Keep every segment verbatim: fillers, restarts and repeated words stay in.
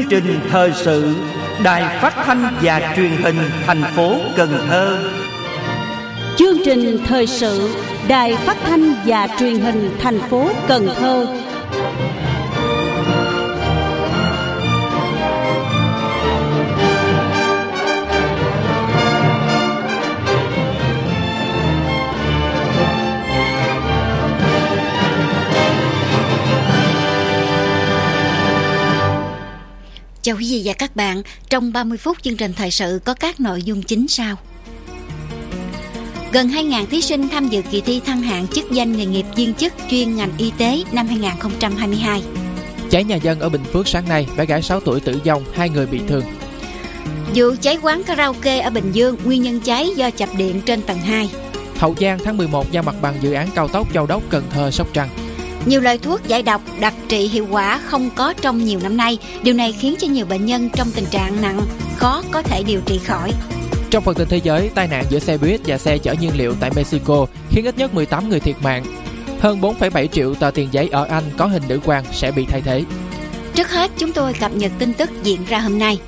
trình thời sự Đài Phát thanh và Truyền hình thành phố Cần Thơ. Chương trình thời sự Đài Phát thanh và Truyền hình thành phố Cần Thơ. Chào quý vị và các bạn, trong ba mươi phút chương trình thời sự có các nội dung chính sau. Gần hai nghìn thí sinh tham dự kỳ thi thăng hạng chức danh nghề nghiệp viên chức chuyên ngành y tế năm hai không hai hai. Cháy nhà dân ở Bình Phước sáng nay, bé gái sáu tuổi tử vong, hai người bị thương. Vụ cháy quán karaoke ở Bình Dương, nguyên nhân cháy do chập điện trên tầng hai. Hậu Giang tháng mười một giao mặt bằng dự án cao tốc Châu Đốc - Cần Thơ - Sóc Trăng. Nhiều loại thuốc giải độc, đặc trị hiệu quả không có trong nhiều năm nay. Điều này khiến cho nhiều bệnh nhân trong tình trạng nặng, khó có thể điều trị khỏi. Trong phần tin thế giới, tai nạn giữa xe buýt và xe chở nhiên liệu tại Mexico khiến ít nhất mười tám người thiệt mạng. Hơn bốn phẩy bảy triệu tờ tiền giấy ở Anh có hình nữ quan sẽ bị thay thế. Trước hết, chúng tôi cập nhật tin tức diễn ra hôm nay.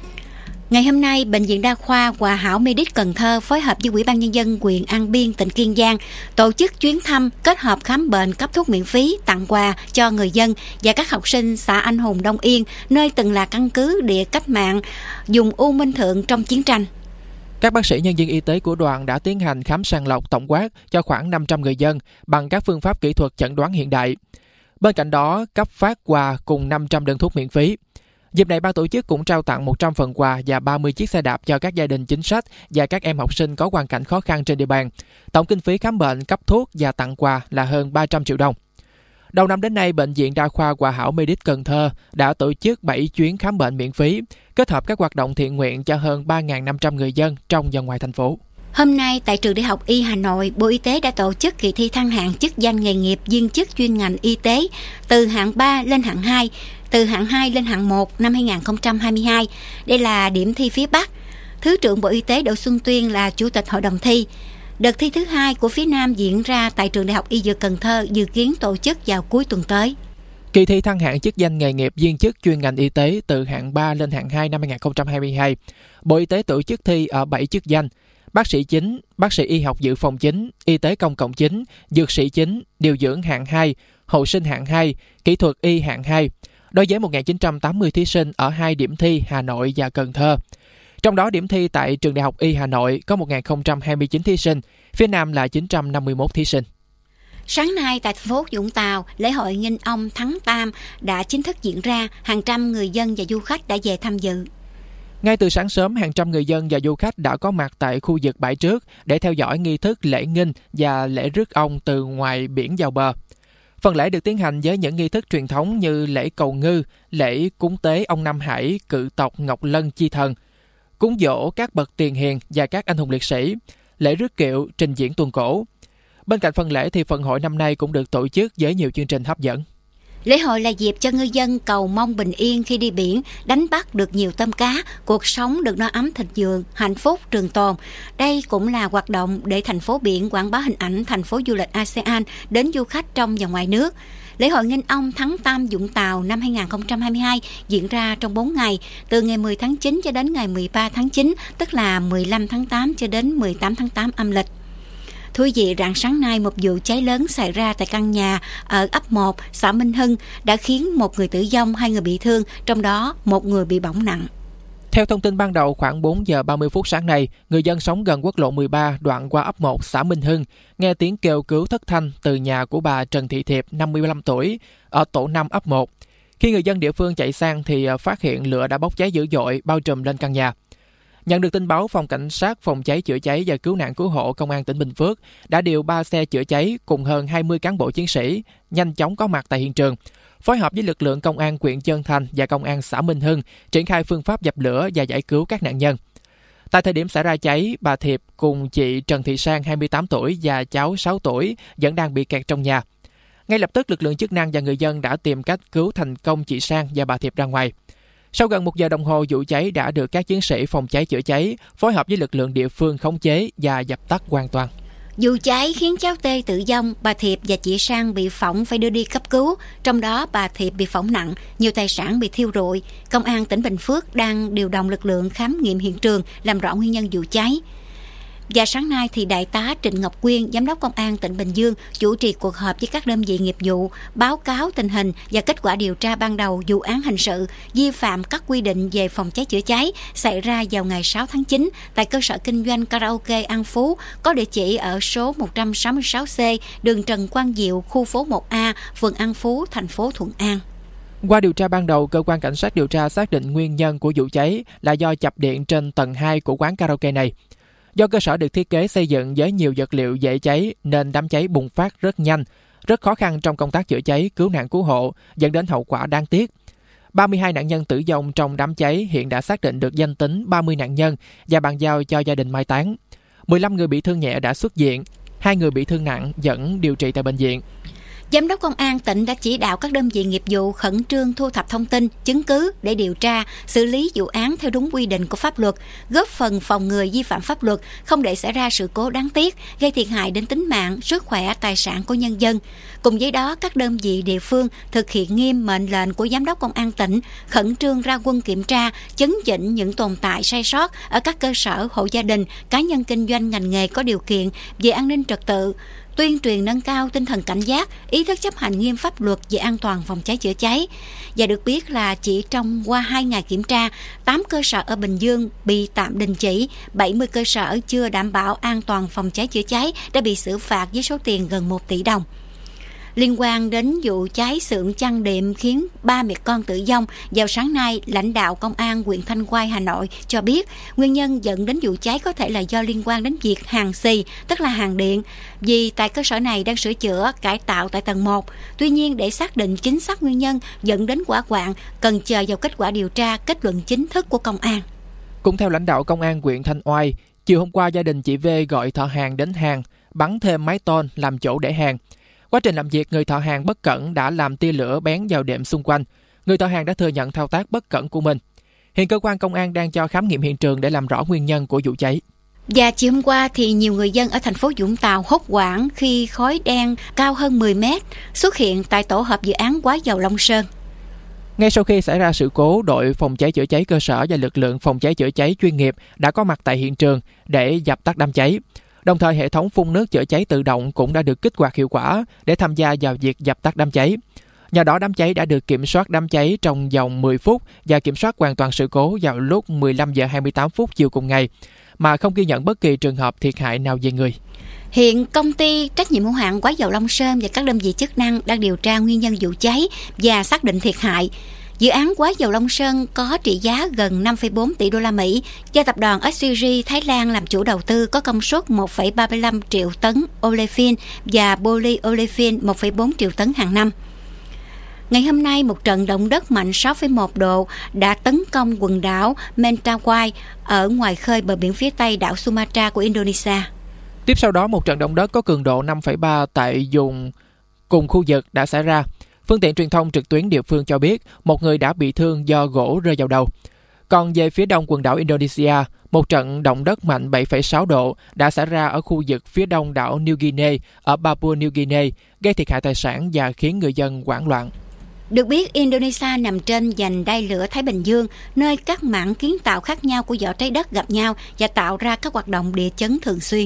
Ngày hôm nay, Bệnh viện Đa khoa Hòa Hảo Medic Cần Thơ phối hợp với Ủy ban Nhân dân huyện An Biên, tỉnh Kiên Giang tổ chức chuyến thăm kết hợp khám bệnh, cấp thuốc miễn phí, tặng quà cho người dân và các học sinh xã Anh Hùng Đông Yên, nơi từng là căn cứ địa cách mạng dùng U Minh Thượng trong chiến tranh. Các bác sĩ nhân viên y tế của đoàn đã tiến hành khám sàng lọc tổng quát cho khoảng năm trăm người dân bằng các phương pháp kỹ thuật chẩn đoán hiện đại. Bên cạnh đó, cấp phát quà cùng năm trăm đơn thuốc miễn phí. Dịp này, ban tổ chức cũng trao tặng một trăm phần quà và ba mươi chiếc xe đạp cho các gia đình chính sách và các em học sinh có hoàn cảnh khó khăn trên địa bàn. Tổng kinh phí khám bệnh, cấp thuốc và tặng quà là hơn ba trăm triệu đồng. Đầu năm đến nay, Bệnh viện Đa khoa Hòa Hảo Medic Cần Thơ đã tổ chức bảy chuyến khám bệnh miễn phí, kết hợp các hoạt động thiện nguyện cho hơn ba nghìn năm trăm người dân trong và ngoài thành phố. Hôm nay, tại Trường Đại học Y Hà Nội, Bộ Y tế đã tổ chức kỳ thi thăng hạng chức danh nghề nghiệp viên chức chuyên ngành y tế từ hạng ba lên hạng hai, từ hạng hai lên hạng một năm hai không hai hai. Đây là điểm thi phía Bắc. Thứ trưởng Bộ Y tế Đỗ Xuân Tuyên là chủ tịch hội đồng thi. Đợt thi thứ hai của phía Nam diễn ra tại Trường Đại học Y Dược Cần Thơ, dự kiến tổ chức vào cuối tuần tới. Kỳ thi thăng hạng chức danh nghề nghiệp viên chức chuyên ngành y tế từ hạng ba lên hạng hai năm hai không hai hai. Bộ Y tế tổ chức thi ở bảy chức danh: bác sĩ chính, bác sĩ y học dự phòng chính, y tế công cộng chính, dược sĩ chính, điều dưỡng hạng hai, hậu sinh hạng hai, kỹ thuật y hạng hai, đối với một nghìn chín trăm tám mươi thí sinh ở hai điểm thi Hà Nội và Cần Thơ. Trong đó, điểm thi tại Trường Đại học Y Hà Nội có một nghìn không trăm hai mươi chín thí sinh, phía Nam là chín trăm năm mươi mốt thí sinh. Sáng nay tại thành phố Vũng Tàu, lễ hội Nghinh Ông Thắng Tam đã chính thức diễn ra, hàng trăm người dân và du khách đã về tham dự. Ngay từ sáng sớm, hàng trăm người dân và du khách đã có mặt tại khu vực bãi trước để theo dõi nghi thức lễ nghinh và lễ rước ông từ ngoài biển vào bờ. Phần lễ được tiến hành với những nghi thức truyền thống như lễ cầu ngư, lễ cúng tế ông Nam Hải, cự tộc Ngọc Lân chi thần, cúng dỗ các bậc tiền hiền và các anh hùng liệt sĩ, lễ rước kiệu, trình diễn tuồng cổ. Bên cạnh phần lễ thì phần hội năm nay cũng được tổ chức với nhiều chương trình hấp dẫn. Lễ hội là dịp cho ngư dân cầu mong bình yên khi đi biển, đánh bắt được nhiều tôm cá, cuộc sống được no ấm thịnh vượng, hạnh phúc trường tồn. Đây cũng là hoạt động để thành phố biển quảng bá hình ảnh thành phố du lịch a sê an đến du khách trong và ngoài nước. Lễ hội Nghinh Ông Thắng Tam Vũng Tàu năm hai không hai hai diễn ra trong bốn ngày, từ ngày mười tháng chín cho đến ngày mười ba tháng chín, tức là mười lăm tháng tám cho đến mười tám tháng tám âm lịch. Thưa quý vị, rạng sáng nay một vụ cháy lớn xảy ra tại căn nhà ở ấp một, xã Minh Hưng đã khiến một người tử vong, hai người bị thương, trong đó một người bị bỏng nặng. Theo thông tin ban đầu, khoảng bốn giờ ba mươi phút sáng nay, người dân sống gần quốc lộ mười ba đoạn qua ấp một, xã Minh Hưng, nghe tiếng kêu cứu thất thanh từ nhà của bà Trần Thị Thiệp, năm mươi lăm tuổi, ở tổ năm ấp một. Khi người dân địa phương chạy sang thì phát hiện lửa đã bốc cháy dữ dội bao trùm lên căn nhà. Nhận được tin báo, Phòng Cảnh sát Phòng cháy chữa cháy và Cứu nạn Cứu hộ Công an tỉnh Bình Phước đã điều ba xe chữa cháy cùng hơn hai mươi cán bộ chiến sĩ nhanh chóng có mặt tại hiện trường, phối hợp với lực lượng công an huyện Trơn Thành và công an xã Minh Hưng triển khai phương pháp dập lửa và giải cứu các nạn nhân. Tại thời điểm xảy ra cháy, bà Thiệp cùng chị Trần Thị Sang, hai mươi tám tuổi và cháu sáu tuổi vẫn đang bị kẹt trong nhà. Ngay lập tức, lực lượng chức năng và người dân đã tìm cách cứu thành công chị Sang và bà Thiệp ra ngoài. Sau gần một giờ đồng hồ, vụ cháy đã được các chiến sĩ phòng cháy chữa cháy phối hợp với lực lượng địa phương khống chế và dập tắt hoàn toàn. Vụ cháy khiến cháu T tử vong, bà Thiệp và chị Sang bị phỏng phải đưa đi cấp cứu. Trong đó bà Thiệp bị phỏng nặng, nhiều tài sản bị thiêu rụi. Công an tỉnh Bình Phước đang điều động lực lượng khám nghiệm hiện trường, làm rõ nguyên nhân vụ cháy. Và sáng nay thì Đại tá Trịnh Ngọc Quyên, Giám đốc Công an tỉnh Bình Dương chủ trì cuộc họp với các đơn vị nghiệp vụ, báo cáo tình hình và kết quả điều tra ban đầu vụ án hình sự vi phạm các quy định về phòng cháy chữa cháy xảy ra vào ngày sáu tháng chín tại cơ sở kinh doanh karaoke An Phú có địa chỉ ở số một trăm sáu mươi sáu C, đường Trần Quang Diệu, khu phố một A, phường An Phú, thành phố Thuận An. Qua điều tra ban đầu, cơ quan cảnh sát điều tra xác định nguyên nhân của vụ cháy là do chập điện trên tầng hai của quán karaoke này. Do cơ sở được thiết kế xây dựng với nhiều vật liệu dễ cháy nên đám cháy bùng phát rất nhanh, rất khó khăn trong công tác chữa cháy, cứu nạn cứu hộ, dẫn đến hậu quả đáng tiếc. ba mươi hai nạn nhân tử vong trong đám cháy hiện đã xác định được danh tính ba mươi nạn nhân và bàn giao cho gia đình mai táng. mười lăm người bị thương nhẹ đã xuất viện, hai người bị thương nặng vẫn điều trị tại bệnh viện. Giám đốc Công an tỉnh đã chỉ đạo các đơn vị nghiệp vụ khẩn trương thu thập thông tin, chứng cứ để điều tra, xử lý vụ án theo đúng quy định của pháp luật, góp phần phòng ngừa vi phạm pháp luật, không để xảy ra sự cố đáng tiếc, gây thiệt hại đến tính mạng, sức khỏe, tài sản của nhân dân. Cùng với đó, các đơn vị địa phương thực hiện nghiêm mệnh lệnh của Giám đốc Công an tỉnh, khẩn trương ra quân kiểm tra, chấn chỉnh những tồn tại sai sót ở các cơ sở, hộ gia đình, cá nhân kinh doanh ngành nghề có điều kiện về an ninh trật tự, tuyên truyền nâng cao tinh thần cảnh giác, ý thức chấp hành nghiêm pháp luật về an toàn phòng cháy chữa cháy. Và được biết là chỉ trong qua hai ngày kiểm tra, tám cơ sở ở Bình Dương bị tạm đình chỉ, bảy mươi cơ sở chưa đảm bảo an toàn phòng cháy chữa cháy đã bị xử phạt với số tiền gần một tỷ đồng. Liên quan đến vụ cháy xưởng chăn đệm khiến ba mẹ con tử vong, vào sáng nay, lãnh đạo Công an huyện Thanh Oai, Hà Nội cho biết nguyên nhân dẫn đến vụ cháy có thể là do liên quan đến việc hàn xì, tức là hàn điện, vì tại cơ sở này đang sửa chữa, cải tạo tại tầng một. Tuy nhiên, để xác định chính xác nguyên nhân dẫn đến hỏa hoạn, cần chờ vào kết quả điều tra, kết luận chính thức của công an. Cũng theo lãnh đạo Công an huyện Thanh Oai, chiều hôm qua gia đình chị V gọi thợ hàn đến hàn, bắn thêm mái tôn làm chỗ để hàn. Quá trình làm việc, người thợ hàn bất cẩn đã làm tia lửa bén vào đệm xung quanh. Người thợ hàn đã thừa nhận thao tác bất cẩn của mình. Hiện cơ quan công an đang cho khám nghiệm hiện trường để làm rõ nguyên nhân của vụ cháy. Và chiều hôm qua thì nhiều người dân ở thành phố Vũng Tàu hốt hoảng khi khói đen cao hơn mười mét xuất hiện tại tổ hợp dự án Quá Dầu Long Sơn. Ngay sau khi xảy ra sự cố, đội phòng cháy chữa cháy cơ sở và lực lượng phòng cháy chữa cháy chuyên nghiệp đã có mặt tại hiện trường để dập tắt đám cháy. Đồng thời, hệ thống phun nước chữa cháy tự động cũng đã được kích hoạt hiệu quả để tham gia vào việc dập tắt đám cháy. Nhờ đó, đám cháy đã được kiểm soát đám cháy trong vòng mười phút và kiểm soát hoàn toàn sự cố vào lúc mười lăm giờ hai mươi tám phút chiều cùng ngày, mà không ghi nhận bất kỳ trường hợp thiệt hại nào về người. Hiện công ty trách nhiệm hữu hạn Quá Dầu Long Sơn và các đơn vị chức năng đang điều tra nguyên nhân vụ cháy và xác định thiệt hại. Dự án Quá Dầu Long Sơn có trị giá gần năm phẩy bốn tỷ đô la Mỹ do tập đoàn ét xê giê Thái Lan làm chủ đầu tư, có công suất một phẩy ba mươi lăm triệu tấn olefin và polyolefin một phẩy bốn triệu tấn hàng năm. Ngày hôm nay, một trận động đất mạnh sáu phẩy một độ đã tấn công quần đảo Mentawai ở ngoài khơi bờ biển phía tây đảo Sumatra của Indonesia. Tiếp sau đó, một trận động đất có cường độ năm phẩy ba tại vùng cùng khu vực đã xảy ra. Phương tiện truyền thông trực tuyến địa phương cho biết một người đã bị thương do gỗ rơi vào đầu. Còn về phía đông quần đảo Indonesia, một trận động đất mạnh bảy phẩy sáu độ đã xảy ra ở khu vực phía đông đảo New Guinea ở Papua New Guinea, gây thiệt hại tài sản và khiến người dân hoảng loạn. Được biết, Indonesia nằm trên vành đai lửa Thái Bình Dương, nơi các mảng kiến tạo khác nhau của vỏ trái đất gặp nhau và tạo ra các hoạt động địa chấn thường xuyên.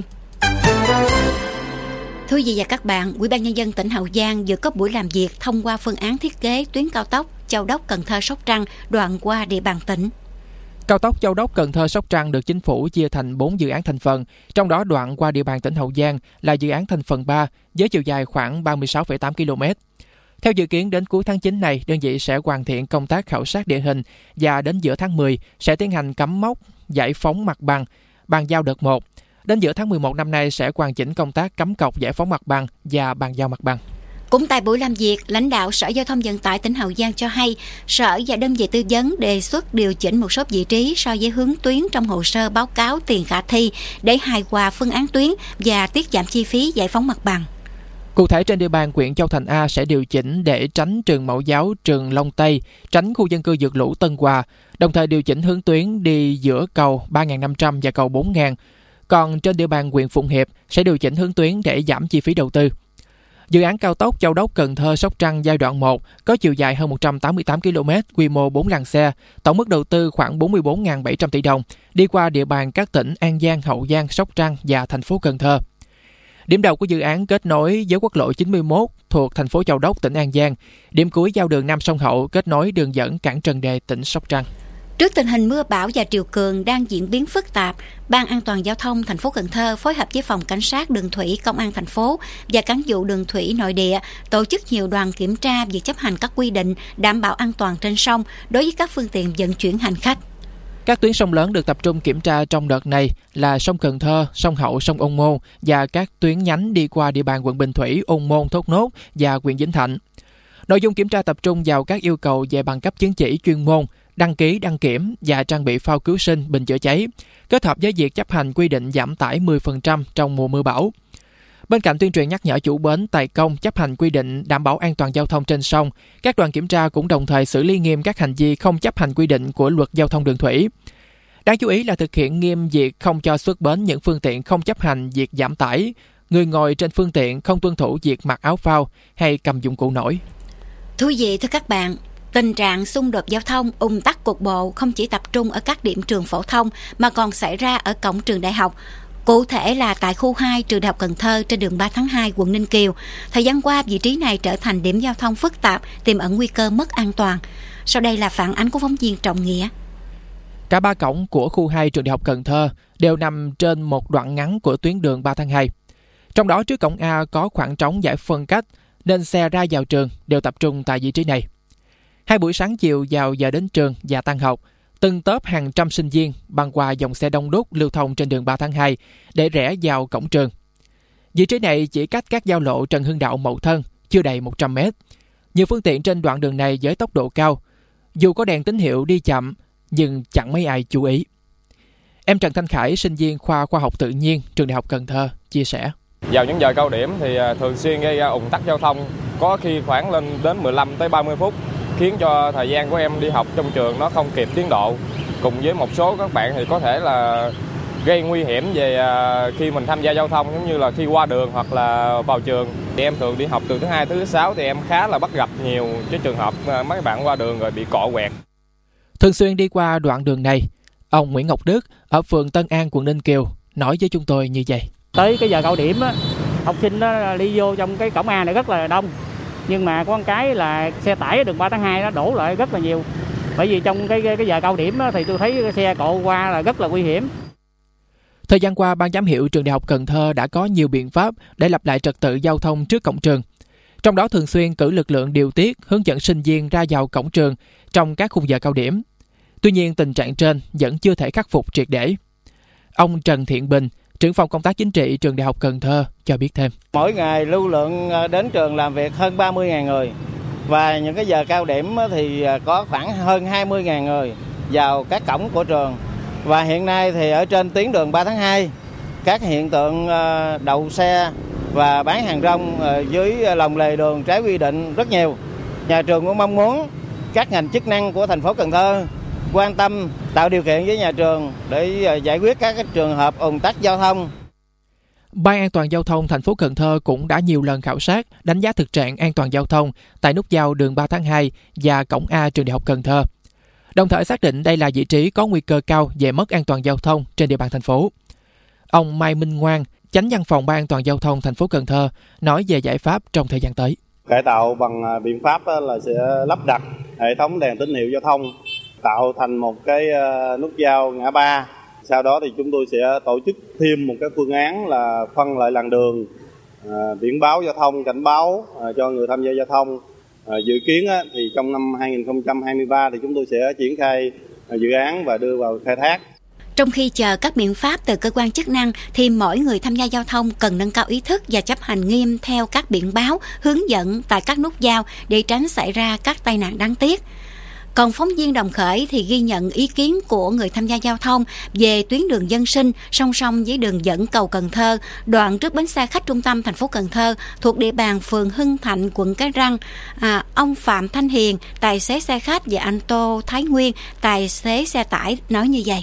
Thưa quý vị và các bạn, Ủy ban Nhân dân tỉnh Hậu Giang vừa có buổi làm việc thông qua phương án thiết kế tuyến cao tốc Châu Đốc - Cần Thơ - Sóc Trăng đoạn qua địa bàn tỉnh. Cao tốc Châu Đốc - Cần Thơ - Sóc Trăng được chính phủ chia thành bốn dự án thành phần, trong đó đoạn qua địa bàn tỉnh Hậu Giang là dự án thành phần ba với chiều dài khoảng ba mươi sáu phẩy tám ki lô mét. Theo dự kiến, đến cuối tháng chín này, đơn vị sẽ hoàn thiện công tác khảo sát địa hình và đến giữa tháng mười sẽ tiến hành cắm mốc, giải phóng mặt bằng, bàn giao đợt một. Đến giữa tháng mười một năm nay sẽ hoàn chỉnh công tác cắm cọc giải phóng mặt bằng và bàn giao mặt bằng. Cũng tại buổi làm việc, lãnh đạo Sở Giao thông Vận tải tỉnh Hậu Giang cho hay, Sở và đơn vị tư vấn đề xuất điều chỉnh một số vị trí so với hướng tuyến trong hồ sơ báo cáo tiền khả thi để hài hòa phương án tuyến và tiết giảm chi phí giải phóng mặt bằng. Cụ thể, trên địa bàn huyện Châu Thành A sẽ điều chỉnh để tránh trường mẫu giáo trường Long Tây, tránh khu dân cư vượt lũ Tân Hòa, đồng thời điều chỉnh hướng tuyến đi giữa cầu ba nghìn năm trăm và cầu bốn nghìn. còn trên địa bàn huyện Phụng Hiệp sẽ điều chỉnh hướng tuyến để giảm chi phí đầu tư. Dự án cao tốc Châu Đốc - Cần Thơ - Sóc Trăng giai đoạn một có chiều dài hơn một trăm tám mươi tám ki lô mét, quy mô bốn làn xe, tổng mức đầu tư khoảng bốn mươi bốn nghìn bảy trăm tỷ đồng, đi qua địa bàn các tỉnh An Giang, Hậu Giang, Sóc Trăng và thành phố Cần Thơ. Điểm đầu của dự án kết nối với quốc lộ chín mươi mốt thuộc thành phố Châu Đốc, tỉnh An Giang. Điểm cuối giao đường Nam Sông Hậu kết nối đường dẫn cảng Trần Đề, tỉnh Sóc Trăng. Trước tình hình mưa bão và triều cường đang diễn biến phức tạp, Ban An toàn giao thông thành phố Cần Thơ phối hợp với Phòng Cảnh sát Đường thủy Công an thành phố và Cảng vụ Đường thủy Nội địa tổ chức nhiều đoàn kiểm tra việc chấp hành các quy định đảm bảo an toàn trên sông đối với các phương tiện vận chuyển hành khách. Các tuyến sông lớn được tập trung kiểm tra trong đợt này là sông Cần Thơ, sông Hậu, sông Ôn Môn và các tuyến nhánh đi qua địa bàn quận Bình Thủy, Ôn Môn, Thốt Nốt và huyện Vĩnh Thạnh. Nội dung kiểm tra tập trung vào các yêu cầu về bằng cấp chứng chỉ chuyên môn, đăng ký, đăng kiểm và trang bị phao cứu sinh, bình chữa cháy, kết hợp với việc chấp hành quy định giảm tải mười phần trăm trong mùa mưa bão. Bên cạnh tuyên truyền nhắc nhở chủ bến, tài công chấp hành quy định đảm bảo an toàn giao thông trên sông, các đoàn kiểm tra cũng đồng thời xử lý nghiêm các hành vi không chấp hành quy định của Luật Giao thông Đường thủy. Đáng chú ý là thực hiện nghiêm việc không cho xuất bến những phương tiện không chấp hành việc giảm tải, người ngồi trên phương tiện không tuân thủ việc mặc áo phao hay cầm dụng cụ nổi. Thú vị thưa các bạn, tình trạng xung đột giao thông, ùn tắc cục bộ không chỉ tập trung ở các điểm trường phổ thông mà còn xảy ra ở cổng trường đại học. Cụ thể là tại khu hai trường Đại học Cần Thơ trên đường ba tháng hai, quận Ninh Kiều. Thời gian qua, vị trí này trở thành điểm giao thông phức tạp, tiềm ẩn nguy cơ mất an toàn. Sau đây là phản ánh của phóng viên Trọng Nghĩa. Cả ba cổng của khu hai trường Đại học Cần Thơ đều nằm trên một đoạn ngắn của tuyến đường ba tháng hai. Trong đó trước cổng A có khoảng trống giải phân cách nên xe ra vào trường đều tập trung tại vị trí này. Hai buổi sáng chiều vào giờ đến trường và tan học, từng tốp hàng trăm sinh viên băng qua dòng xe đông đúc lưu thông trên đường ba tháng hai để rẽ vào cổng trường. Vị trí này chỉ cách các giao lộ Trần Hưng Đạo - Mậu Thân chưa đầy một trăm mét. Nhiều phương tiện trên đoạn đường này với tốc độ cao, dù có đèn tín hiệu đi chậm nhưng chẳng mấy ai chú ý. Em Trần Thanh Khải, sinh viên khoa Khoa học Tự nhiên trường Đại học Cần Thơ chia sẻ: vào những giờ cao điểm thì thường xuyên gây ra ùn tắc giao thông, có khi khoảng lên đến mười lăm tới ba mươi phút, khiến cho thời gian của em đi học trong trường nó không kịp tiến độ. Cùng với một số các bạn thì có thể là gây nguy hiểm về khi mình tham gia giao thông, giống như là khi qua đường hoặc là vào trường. Thì em thường đi học từ thứ hai tới thứ sáu thì em khá là bắt gặp nhiều cái trường hợp mấy bạn qua đường rồi bị cọ quẹt. Thường xuyên đi qua đoạn đường này, ông Nguyễn Ngọc Đức ở phường Tân An, quận Ninh Kiều nói với chúng tôi như vậy: tới cái giờ cao điểm á, học sinh nó đi vô trong cái cổng A này rất là đông, nhưng mà có một cái là xe tải ở đường ba tháng hai nó đổ lại rất là nhiều. Bởi vì trong cái cái giờ cao điểm á, thì tôi thấy cái xe cộ qua là rất là nguy hiểm. Thời gian qua, Ban giám hiệu trường Đại học Cần Thơ đã có nhiều biện pháp để lập lại trật tự giao thông trước cổng trường. Trong đó thường xuyên cử lực lượng điều tiết, hướng dẫn sinh viên ra vào cổng trường trong các khung giờ cao điểm. Tuy nhiên, tình trạng trên vẫn chưa thể khắc phục triệt để. Ông Trần Thiện Bình, trưởng phòng công tác chính trị trường Đại học Cần Thơ cho biết thêm: mỗi ngày lưu lượng đến trường làm việc hơn ba mươi nghìn người, và những cái giờ cao điểm thì có khoảng hơn hai mươi nghìn người vào các cổng của trường. Và hiện nay thì ở trên tuyến đường ba tháng hai, các hiện tượng đậu xe và bán hàng rong dưới lòng lề đường trái quy định rất nhiều. Nhà trường cũng mong muốn các ngành chức năng của thành phố Cần Thơ quan tâm tạo điều kiện với nhà trường để giải quyết các trường hợp ùn tắc giao thông. Ban An toàn giao thông thành phố Cần Thơ cũng đã nhiều lần khảo sát, đánh giá thực trạng an toàn giao thông tại nút giao đường ba tháng hai và cổng A trường Đại học Cần Thơ. Đồng thời xác định đây là vị trí có nguy cơ cao về mất an toàn giao thông trên địa bàn thành phố. Ông Mai Minh Ngoan, Chánh Văn phòng Ban An toàn giao thông thành phố Cần Thơ nói về giải pháp trong thời gian tới. Cải tạo bằng biện pháp là sẽ lắp đặt hệ thống đèn tín hiệu giao thông, tạo thành một cái nút giao ngã ba. Sau đó thì chúng tôi sẽ tổ chức thêm một cái phương án là phân lại làn đường, à, biển báo giao thông, cảnh báo à, cho người tham gia giao thông. À, dự kiến á, thì trong năm hai không hai ba thì chúng tôi sẽ triển khai à, dự án và đưa vào khai thác. Trong khi chờ các biện pháp từ cơ quan chức năng thì mỗi người tham gia giao thông cần nâng cao ý thức và chấp hành nghiêm theo các biển báo, hướng dẫn tại các nút giao để tránh xảy ra các tai nạn đáng tiếc. Còn phóng viên Đồng Khởi thì ghi nhận ý kiến của người tham gia giao thông về tuyến đường dân sinh song song với đường dẫn cầu Cần Thơ, đoạn trước bến xe khách trung tâm thành phố Cần Thơ thuộc địa bàn phường Hưng Thạnh, quận Cái Răng. À, ông Phạm Thanh Hiền, tài xế xe khách, và anh Tô Thái Nguyên, tài xế xe tải nói như vậy.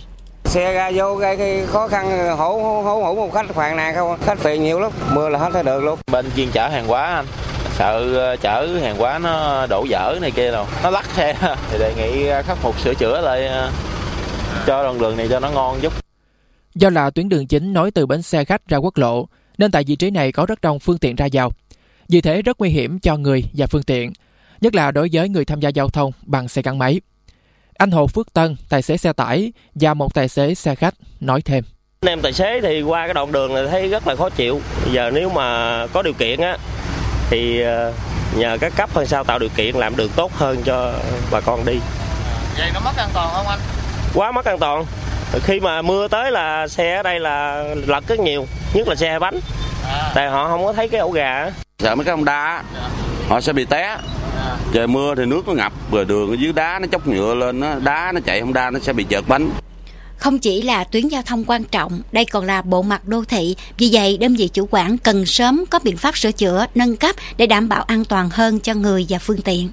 Xe ra vô gây cái khó khăn hổ hổ hổ một khách phàn nàn không, khách phiền nhiều lắm, mưa là hết thấy được luôn. Bên chuyên chở hàng hóa anh, sợ chở hàng hóa nó đổ dở này kia đâu, nó lắc xe thì đề nghị khắc phục sửa chữa lại cho đoạn đường này cho nó ngon chút. Do là tuyến đường chính nối từ bến xe khách ra quốc lộ, nên tại vị trí này có rất đông phương tiện ra vào. Vì thế rất nguy hiểm cho người và phương tiện, nhất là đối với người tham gia giao thông bằng xe gắn máy. Anh Hồ Phước Tân, tài xế xe tải và một tài xế xe khách nói thêm. Anh em tài xế thì qua cái đoạn đường này thấy rất là khó chịu. Giờ nếu mà có điều kiện á thì nhờ các cấp hơn sao tạo điều kiện làm đường tốt hơn cho bà con đi. Vậy nó mất an toàn không anh? Quá mất an toàn. Khi mà mưa tới là xe ở đây là lật rất nhiều, nhất là xe hai bánh. À. Tại họ không có thấy cái ổ gà. Sợ mấy cái ông đá, dạ. Họ sẽ bị té. À. Trời mưa thì nước nó ngập, rồi đường ở dưới đá nó chốc nhựa lên, nó đá nó chạy không đa nó sẽ bị trượt bánh. Không chỉ là tuyến giao thông quan trọng, đây còn là bộ mặt đô thị. Vì vậy, đơn vị chủ quản cần sớm có biện pháp sửa chữa, nâng cấp để đảm bảo an toàn hơn cho người và phương tiện.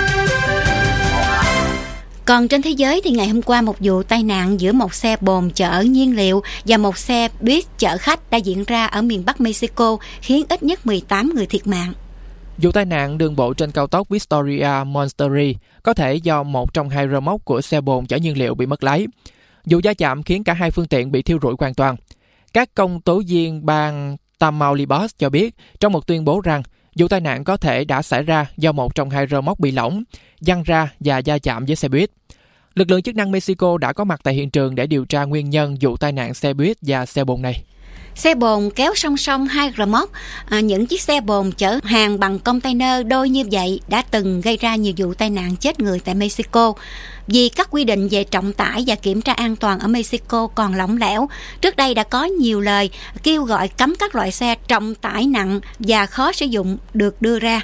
Còn trên thế giới thì ngày hôm qua một vụ tai nạn giữa một xe bồn chở nhiên liệu và một xe buýt chở khách đã diễn ra ở miền Bắc Mexico, khiến ít nhất mười tám người thiệt mạng. Vụ tai nạn đường bộ trên cao tốc Victoria-Monterrey có thể do một trong hai rơ móc của xe bồn chở nhiên liệu bị mất lái. Vụ va chạm khiến cả hai phương tiện bị thiêu rụi hoàn toàn. Các công tố viên bang Tamaulipas cho biết trong một tuyên bố rằng vụ tai nạn có thể đã xảy ra do một trong hai rơ móc bị lỏng, văng ra và va chạm với xe buýt. Lực lượng chức năng Mexico đã có mặt tại hiện trường để điều tra nguyên nhân vụ tai nạn xe buýt và xe bồn này. Xe bồn kéo song song hai rơ móc, à, những chiếc xe bồn chở hàng bằng container đôi như vậy đã từng gây ra nhiều vụ tai nạn chết người tại Mexico. Vì các quy định về trọng tải và kiểm tra an toàn ở Mexico còn lỏng lẻo, trước đây đã có nhiều lời kêu gọi cấm các loại xe trọng tải nặng và khó sử dụng được đưa ra.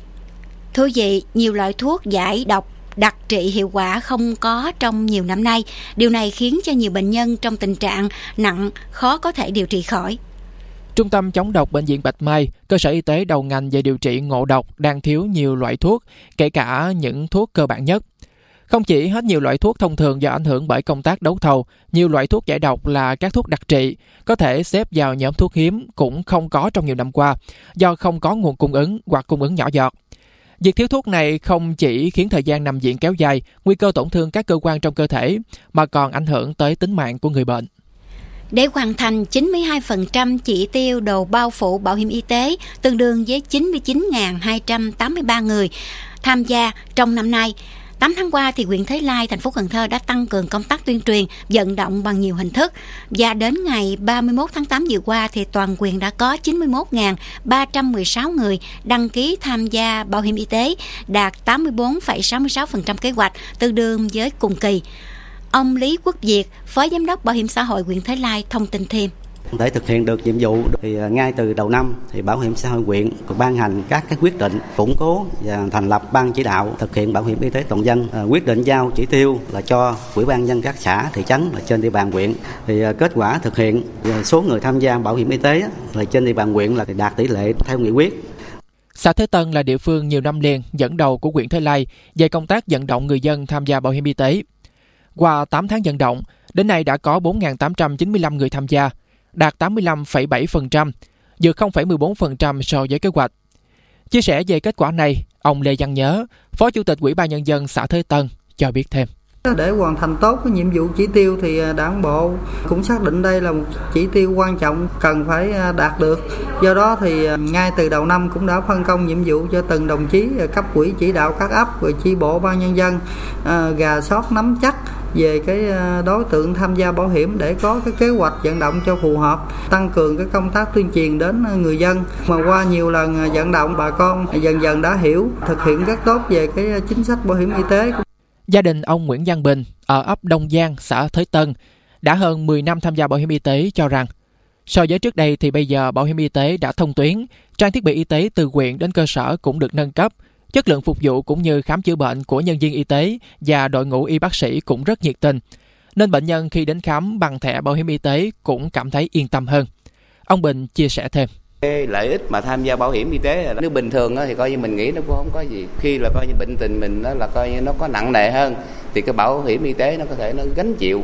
Thưa vị, nhiều loại thuốc giải độc đặc trị hiệu quả không có trong nhiều năm nay. Điều này khiến cho nhiều bệnh nhân trong tình trạng nặng khó có thể điều trị khỏi. Trung tâm chống độc Bệnh viện Bạch Mai, cơ sở y tế đầu ngành về điều trị ngộ độc, đang thiếu nhiều loại thuốc, kể cả những thuốc cơ bản nhất. Không chỉ hết nhiều loại thuốc thông thường do ảnh hưởng bởi công tác đấu thầu, nhiều loại thuốc giải độc là các thuốc đặc trị, có thể xếp vào nhóm thuốc hiếm cũng không có trong nhiều năm qua, do không có nguồn cung ứng hoặc cung ứng nhỏ giọt. Việc thiếu thuốc này không chỉ khiến thời gian nằm viện kéo dài, nguy cơ tổn thương các cơ quan trong cơ thể, mà còn ảnh hưởng tới tính mạng của người bệnh. Để hoàn thành chín mươi hai phần trăm chỉ tiêu đầu bao phủ bảo hiểm y tế, tương đương với chín mươi chín nghìn hai trăm tám mươi ba người tham gia trong năm nay, tám tháng qua thì huyện Thới Lai, thành phố Cần Thơ đã tăng cường công tác tuyên truyền, vận động bằng nhiều hình thức. Và đến ngày ba mươi mốt tháng tám vừa qua thì toàn huyện đã có chín mươi mốt nghìn ba trăm mười sáu người đăng ký tham gia bảo hiểm y tế, đạt tám mươi tư phẩy sáu mươi sáu phần trăm kế hoạch, tương đương với cùng kỳ. Ông Lý Quốc Việt, Phó Giám đốc Bảo hiểm xã hội huyện Thới Lai thông tin thêm. Để thực hiện được nhiệm vụ thì ngay từ đầu năm thì Bảo hiểm xã hội huyện cũng ban hành các cái quyết định củng cố và thành lập ban chỉ đạo thực hiện bảo hiểm y tế toàn dân, à, quyết định giao chỉ tiêu là cho Ủy ban nhân các xã thị trấn là trên địa bàn huyện. Thì à, kết quả thực hiện số người tham gia bảo hiểm y tế là trên địa bàn huyện là đạt tỷ lệ theo nghị quyết. Xã Thới Tân là địa phương nhiều năm liền dẫn đầu của huyện Thới Lai về công tác vận động người dân tham gia bảo hiểm y tế. Qua tám tháng vận động, đến nay đã có bốn nghìn tám trăm chín mươi lăm người tham gia, đạt tám mươi lăm phẩy bảy phần trăm, vượt không phẩy mười bốn phần trăm so với kế hoạch. Chia sẻ về kết quả này, ông Lê Văn Nhớ, Phó Chủ tịch Ủy ban Nhân dân xã Thới Tân cho biết thêm. Để hoàn thành tốt cái nhiệm vụ chỉ tiêu thì Đảng bộ cũng xác định đây là một chỉ tiêu quan trọng cần phải đạt được. Do đó thì ngay từ đầu năm cũng đã phân công nhiệm vụ cho từng đồng chí cấp ủy chỉ đạo các ấp rồi chi bộ ban nhân dân à, gà sót nắm chắc về cái đối tượng tham gia bảo hiểm để có cái kế hoạch vận động cho phù hợp, tăng cường cái công tác tuyên truyền đến người dân. Mà qua nhiều lần vận động, bà con dần dần đã hiểu, thực hiện rất tốt về cái chính sách bảo hiểm y tế. Gia đình ông Nguyễn Văn Bình ở ấp Đông Giang, xã Thới Tân đã hơn mười năm tham gia bảo hiểm y tế cho rằng so với trước đây thì bây giờ bảo hiểm y tế đã thông tuyến, trang thiết bị y tế từ huyện đến cơ sở cũng được nâng cấp, chất lượng phục vụ cũng như khám chữa bệnh của nhân viên y tế và đội ngũ y bác sĩ cũng rất nhiệt tình, nên bệnh nhân khi đến khám bằng thẻ bảo hiểm y tế cũng cảm thấy yên tâm hơn. Ông Bình chia sẻ thêm. Cái lợi ích mà tham gia bảo hiểm y tế là nếu bình thường thì coi như mình nghĩ nó cũng không có gì. Khi là coi như bệnh tình mình đó là coi như nó có nặng nề hơn thì cái bảo hiểm y tế nó có thể nó gánh chịu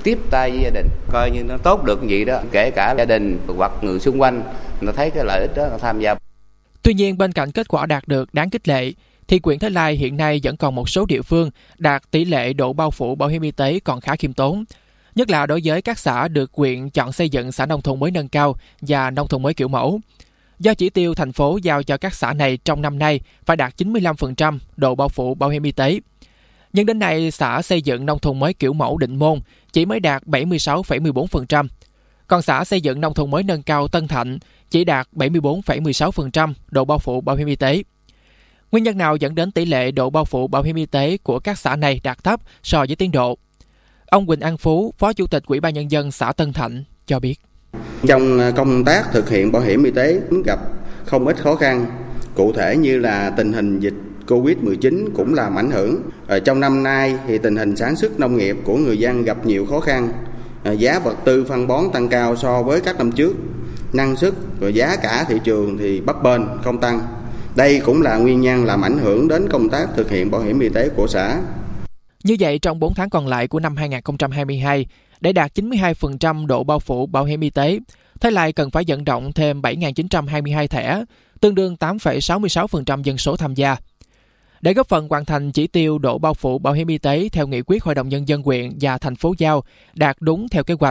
tiếp tay với gia đình, coi như nó tốt được gì đó, kể cả gia đình hoặc người xung quanh nó thấy cái lợi ích đó nó tham gia. Tuy nhiên, bên cạnh kết quả đạt được đáng khích lệ, thì huyện Thới Lai hiện nay vẫn còn một số địa phương đạt tỷ lệ độ bao phủ bảo hiểm y tế còn khá khiêm tốn, nhất là đối với các xã được huyện chọn xây dựng xã nông thôn mới nâng cao và nông thôn mới kiểu mẫu. Do chỉ tiêu thành phố giao cho các xã này trong năm nay phải đạt chín mươi lăm phần trăm độ bao phủ bảo hiểm y tế. Nhưng đến nay, xã xây dựng nông thôn mới kiểu mẫu Định Môn chỉ mới đạt bảy mươi sáu phẩy mười bốn phần trăm, còn xã xây dựng nông thôn mới nâng cao Tân Thạnh chỉ đạt bảy mươi bốn phẩy mười sáu phần trăm độ bao phủ bảo hiểm y tế. Nguyên nhân nào dẫn đến tỷ lệ độ bao phủ bảo hiểm y tế của các xã này đạt thấp so với tiến độ? Ông Quỳnh An Phú, Phó Chủ tịch Ủy ban Nhân dân xã Tân Thạnh cho biết. Trong công tác thực hiện bảo hiểm y tế gặp không ít khó khăn, cụ thể như là tình hình dịch covid mười chín cũng làm ảnh hưởng. Ở trong năm nay thì tình hình sản xuất nông nghiệp của người dân gặp nhiều khó khăn, giá vật tư phân bón tăng cao so với các năm trước, năng suất và giá cả thị trường thì bấp bênh không tăng. Đây cũng là nguyên nhân làm ảnh hưởng đến công tác thực hiện bảo hiểm y tế của xã. Như vậy, trong bốn tháng còn lại của năm hai nghìn không trăm hai mươi hai, để đạt chín mươi hai phần trăm độ bao phủ bảo hiểm y tế, Thới Lai cần phải vận động thêm bảy nghìn chín trăm hai mươi hai thẻ, tương đương tám phẩy sáu mươi sáu phần trăm dân số tham gia. Để góp phần hoàn thành chỉ tiêu độ bao phủ bảo hiểm y tế theo nghị quyết Hội đồng Nhân dân huyện và thành phố giao đạt đúng theo kế hoạch,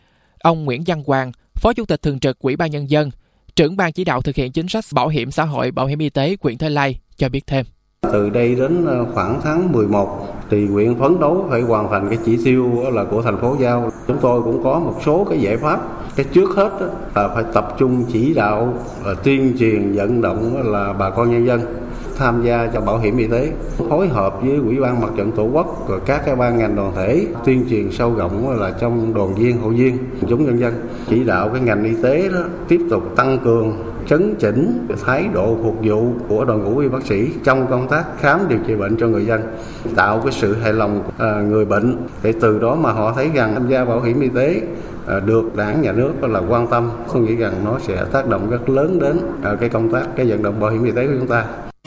ông Nguyễn Văn Hoàng, Phó Chủ tịch Thường trực Ủy ban Nhân dân, trưởng ban chỉ đạo thực hiện chính sách bảo hiểm xã hội bảo hiểm y tế huyện Thới Lai cho biết thêm. Từ đây đến khoảng tháng mười một thì huyện phấn đấu phải hoàn thành cái chỉ tiêu là của thành phố giao. Chúng tôi cũng có một số cái giải pháp. Cái trước hết là phải tập trung chỉ đạo là tuyên truyền vận động là bà con nhân dân tham gia cho bảo hiểm y tế, phối hợp với Ủy ban Mặt trận Tổ quốc và các cái ban ngành đoàn thể tuyên truyền sâu rộng là trong đoàn viên, hội viên, chúng nhân dân, chỉ đạo cái ngành y tế đó tiếp tục tăng cường chấn chỉnh thái độ phục vụ của đội ngũ y bác sĩ trong công tác khám điều trị bệnh cho người dân, tạo cái sự hài lòng à, người bệnh, để từ đó mà họ thấy rằng tham gia bảo hiểm y tế à, được đảng nhà nước là quan tâm, không nghĩ rằng nó sẽ tác động rất lớn đến à, cái công tác cái vận động bảo hiểm y tế của chúng ta.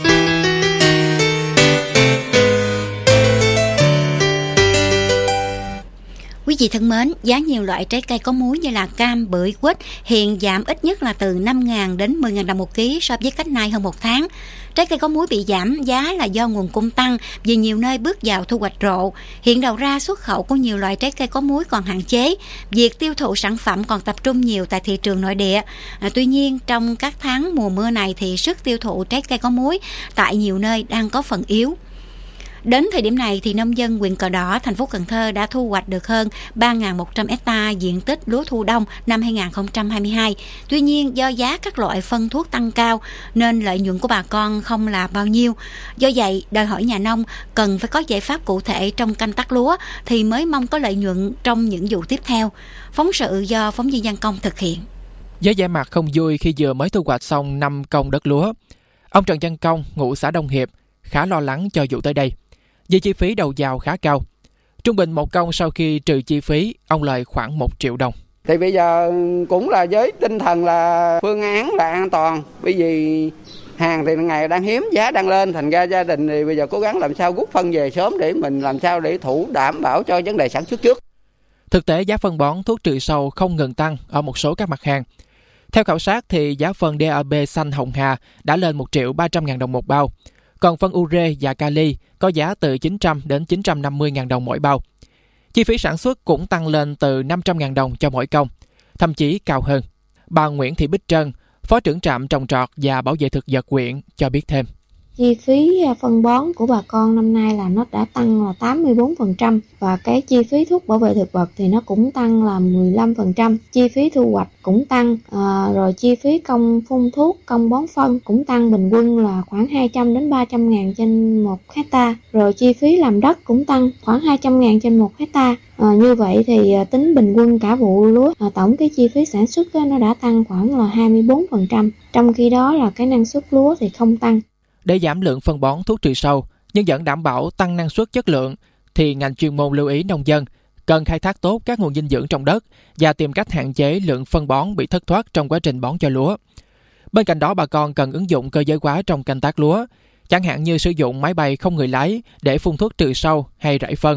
Quý vị thân mến, giá nhiều loại trái cây có múi như là cam, bưởi, quýt hiện giảm ít nhất là từ năm nghìn đến mười nghìn đồng một ký so với cách nay hơn một tháng. Trái cây có múi bị giảm giá là do nguồn cung tăng vì nhiều nơi bước vào thu hoạch rộ. Hiện đầu ra xuất khẩu của nhiều loại trái cây có múi còn hạn chế. Việc tiêu thụ sản phẩm còn tập trung nhiều tại thị trường nội địa. À, tuy nhiên, trong các tháng mùa mưa này thì sức tiêu thụ trái cây có múi tại nhiều nơi đang có phần yếu. Đến thời điểm này thì nông dân huyện Cờ Đỏ, thành phố Cần Thơ đã thu hoạch được hơn ba nghìn một trăm hecta diện tích lúa thu đông năm hai nghìn không trăm hai mươi hai. Tuy nhiên, do giá các loại phân thuốc tăng cao nên lợi nhuận của bà con không là bao nhiêu. Do vậy, đòi hỏi nhà nông cần phải có giải pháp cụ thể trong canh tác lúa thì mới mong có lợi nhuận trong những vụ tiếp theo. Phóng sự do phóng viên Văn Công thực hiện. Với vẻ mặt không vui khi vừa mới thu hoạch xong năm công đất lúa, ông Trần Văn Công, ngụ xã Đông Hiệp, khá lo lắng cho vụ tới đây. Vì chi phí đầu vào khá cao. Trung bình một công sau khi trừ chi phí, ông lời khoảng một triệu đồng. Thì bây giờ cũng là với tinh thần là phương án là an toàn. Bởi vì hàng thì ngày đang hiếm, giá đang lên. Thành ra gia đình thì bây giờ cố gắng làm sao rút phân về sớm để mình làm sao để thủ đảm bảo cho vấn đề sản xuất trước. Thực tế giá phân bón, thuốc trừ sâu không ngừng tăng ở một số các mặt hàng. Theo khảo sát thì giá phân đê a pê xanh Hồng Hà đã lên một triệu ba trăm ngàn đồng một bao. Còn phân ure và kali có giá từ chín trăm đến chín trăm năm mươi ngàn đồng mỗi bao. Chi phí sản xuất cũng tăng lên từ năm trăm ngàn đồng cho mỗi công, thậm chí cao hơn. Bà Nguyễn Thị Bích Trân, Phó trưởng trạm trồng trọt và bảo vệ thực vật huyện cho biết thêm. Chi phí phân bón của bà con năm nay là nó đã tăng là tám mươi bốn phần trăm và cái chi phí thuốc bảo vệ thực vật thì nó cũng tăng là mười lăm phần trăm. Chi phí thu hoạch cũng tăng, à, rồi chi phí công phun thuốc, công bón phân cũng tăng bình quân là khoảng hai trăm đến ba trăm ngàn trên một hecta. Rồi chi phí làm đất cũng tăng khoảng hai trăm ngàn trên một hecta. À, như vậy thì tính bình quân cả vụ lúa, à, tổng cái chi phí sản xuất á, nó đã tăng khoảng là hai mươi bốn phần trăm. Trong khi đó là cái năng suất lúa thì không tăng. Để giảm lượng phân bón thuốc trừ sâu nhưng vẫn đảm bảo tăng năng suất chất lượng thì ngành chuyên môn lưu ý nông dân cần khai thác tốt các nguồn dinh dưỡng trong đất và tìm cách hạn chế lượng phân bón bị thất thoát trong quá trình bón cho lúa. Bên cạnh đó, bà con cần ứng dụng cơ giới hóa trong canh tác lúa, chẳng hạn như sử dụng máy bay không người lái để phun thuốc trừ sâu hay rải phân,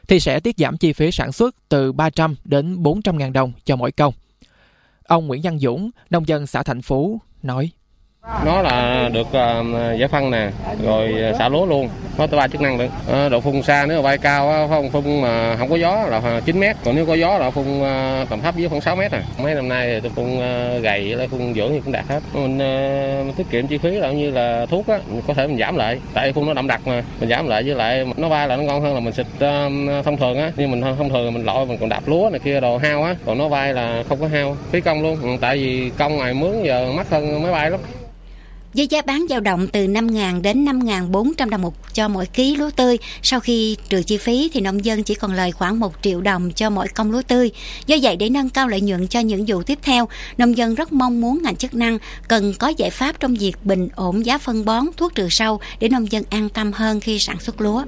thì sẽ tiết giảm chi phí sản xuất từ ba trăm đến bốn trăm ngàn đồng cho mỗi công. Ông Nguyễn Văn Dũng, nông dân xã Thạnh Phú, nói. Nó là được uh, giải phân nè, rồi xả lúa luôn, có tới ba chức năng nữa. Uh, độ phun xa nếu mà bay cao, không phun mà không có gió là chín mét, còn nếu có gió là phun uh, tầm thấp dưới khoảng sáu mét à. Mấy năm nay thì tôi phun uh, gầy, lại phun dưỡng thì cũng đạt hết. Mình uh, tiết kiệm chi phí là như là thuốc á, có thể mình giảm lại, tại phun nó đậm đặc mà, mình giảm lại với lại nó bay là nó ngon hơn là mình xịt uh, thông thường á. Nhưng mình thông thường mình lội mình còn đạp lúa này kia đồ hao á, còn nó bay là không có hao, phí công luôn. Ừ, tại vì công ngày mướn giờ mắc hơn máy bay lắm. Với giá bán dao động từ năm nghìn đến năm nghìn bốn trăm đồng một cho mỗi ký lúa tươi, sau khi trừ chi phí thì nông dân chỉ còn lời khoảng một triệu đồng cho mỗi công lúa tươi. Do vậy, để nâng cao lợi nhuận cho những vụ tiếp theo, nông dân rất mong muốn ngành chức năng cần có giải pháp trong việc bình ổn giá phân bón, thuốc trừ sâu để nông dân an tâm hơn khi sản xuất lúa.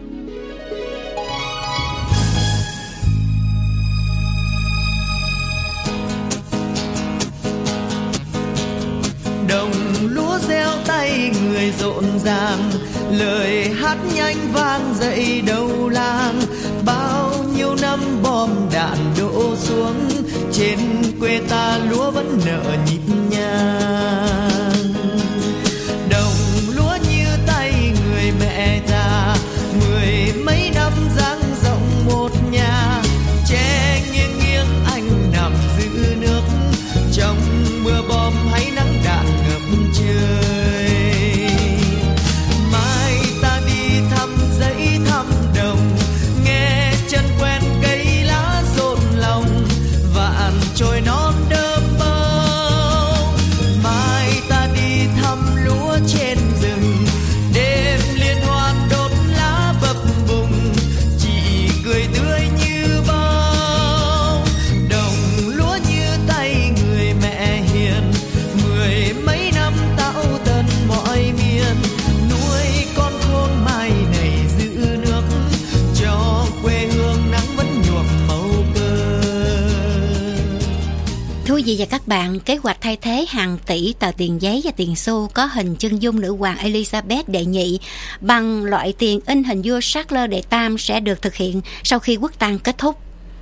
Đồng lúa gieo tay người rộn ràng, lời hát nhanh vang dậy đầu làng. Bao nhiêu năm bom đạn đổ xuống, trên quê ta lúa vẫn nở nhịp nhàng. Đồng lúa như tay người mẹ già, mười mấy năm dang rộng một nhà. Che nghiêng nghiêng anh nằm giữ nước, trong mưa bom hay nắng đạn ngập trời. Mai ta đi thăm dãy thăm đồng, nghe chân quen cây lá rộn lòng, vạn trồi non đơm bông. Mai ta đi thăm lúa trên rừng, đêm liên hoan đốt lá bập bùng, chị cười tươi như bông. Đồng lúa như tay người mẹ hiền, mười mấy năm tạo tần mọi miền, nuôi con khôn mai này giữ nước, cho quê hương nắng vẫn nhuộm màu cơ. Thưa quý vị và các bạn, kế hoạch thay thế hàng tỷ tờ tiền giấy và tiền xu có hình chân dung nữ hoàng Elizabeth đệ nhị bằng loại tiền in hình vua Charles đệ tam sẽ được thực hiện sau khi quốc tang kết thúc.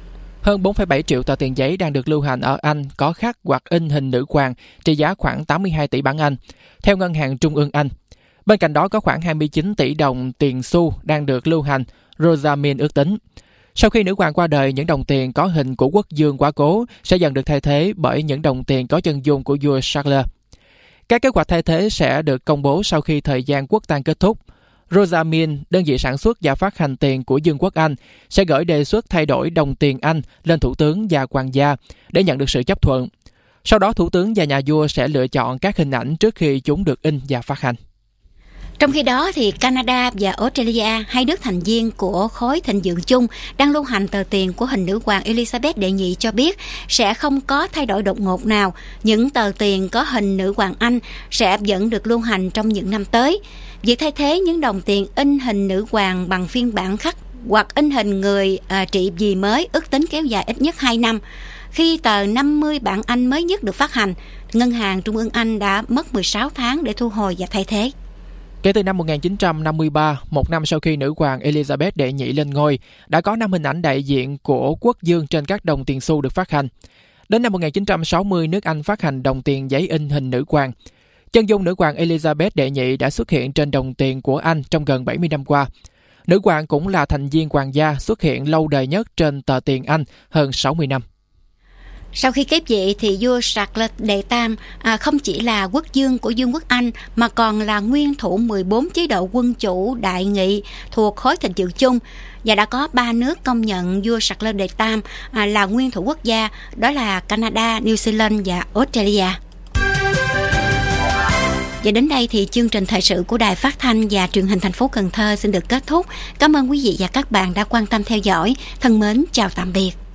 Hơn bốn phẩy bảy triệu tờ tiền giấy đang được lưu hành ở Anh có khắc hoặc in hình nữ hoàng trị giá khoảng tám mươi hai tỷ bảng Anh, theo Ngân hàng Trung ương Anh. Bên cạnh đó có khoảng hai mươi chín tỷ đồng tiền xu đang được lưu hành, Rosamond ước tính. Sau khi nữ hoàng qua đời, những đồng tiền có hình của quốc vương quá cố sẽ dần được thay thế bởi những đồng tiền có chân dung của vua Charles. Các kế hoạch thay thế sẽ được công bố sau khi thời gian quốc tang kết thúc. Rosamond, đơn vị sản xuất và phát hành tiền của Vương quốc Anh, sẽ gửi đề xuất thay đổi đồng tiền Anh lên Thủ tướng và Hoàng gia để nhận được sự chấp thuận. Sau đó, Thủ tướng và nhà vua sẽ lựa chọn các hình ảnh trước khi chúng được in và phát hành. Trong khi đó, thì Canada và Australia, hai nước thành viên của khối thịnh vượng chung, đang lưu hành tờ tiền của hình nữ hoàng Elizabeth đệ nhị cho biết sẽ không có thay đổi đột ngột nào. Những tờ tiền có hình nữ hoàng Anh sẽ vẫn được lưu hành trong những năm tới. Việc thay thế những đồng tiền in hình nữ hoàng bằng phiên bản khắc hoặc in hình người à, trị vì mới ước tính kéo dài ít nhất hai năm. Khi tờ năm mươi bảng Anh mới nhất được phát hành, Ngân hàng Trung ương Anh đã mất mười sáu tháng để thu hồi và thay thế. Kể từ năm một nghìn chín trăm năm mươi ba, một năm sau khi nữ hoàng Elizabeth đệ nhị lên ngôi, đã có năm hình ảnh đại diện của quốc vương trên các đồng tiền xu được phát hành. Đến năm một nghìn chín trăm sáu mươi, nước Anh phát hành đồng tiền giấy in hình nữ hoàng. Chân dung nữ hoàng Elizabeth đệ nhị đã xuất hiện trên đồng tiền của Anh trong gần bảy mươi năm qua. Nữ hoàng cũng là thành viên hoàng gia xuất hiện lâu đời nhất trên tờ tiền Anh hơn sáu mươi năm. Sau khi kế vị thì vua Charles đệ tam à, không chỉ là quốc vương của Vương quốc Anh mà còn là nguyên thủ mười bốn chế độ quân chủ đại nghị thuộc khối thịnh vượng chung, và đã có ba nước công nhận vua Charles đệ tam à, là nguyên thủ quốc gia, đó là Canada, New Zealand và Australia. Và đến đây thì chương trình thời sự của Đài Phát thanh và Truyền hình thành phố Cần Thơ xin được kết thúc. Cảm ơn quý vị và các bạn đã quan tâm theo dõi. Thân mến, chào tạm biệt.